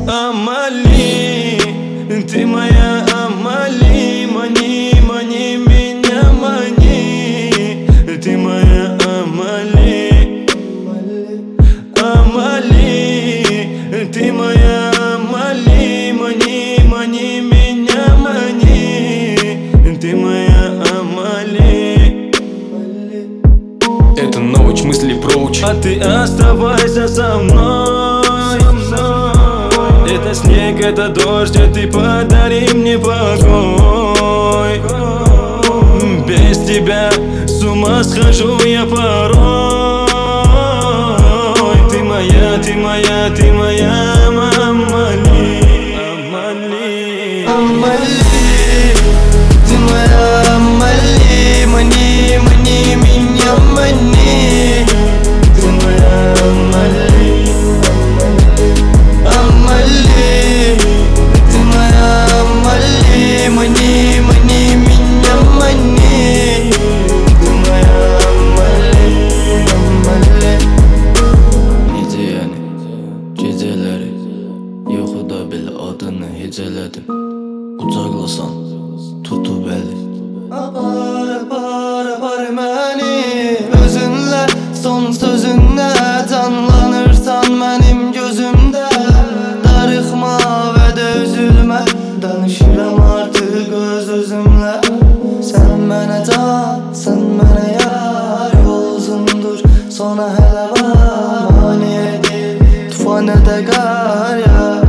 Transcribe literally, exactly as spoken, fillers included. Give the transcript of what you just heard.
Амали, ты моя Амали, мани, мани меня, мани. Ты моя Амали, Амали, ты моя Амали, мани, мани меня, мани. Ты моя Амали. Это ночь, мысли прочь, а ты оставайся со мной. Это снег, это дождь, а ты подари мне покой. Без тебя с ума схожу я порой. Ты моя, ты моя, ты моя Амали, Амали, Амали, ты моя Амали, мани, мани меня, мани. Ты моя Амали, Амали, ты моя Амали, мани, мани меня, мани. Ты моя Amali, Amali. Necə yəni, gecələri yuxuda belə adını hecələdim. Qucaqlasan, tutub əli. Apar, apar, apar məni özünlə, son sözünlə canlanırsan mənim gözümdə. Darıxma və də üzülmə, danışıram artıq öz özümlə. Sən mənə can, sən mənə yar, yol uzundur, sona hələ var. Mani edir tufan, nə də qar yağar.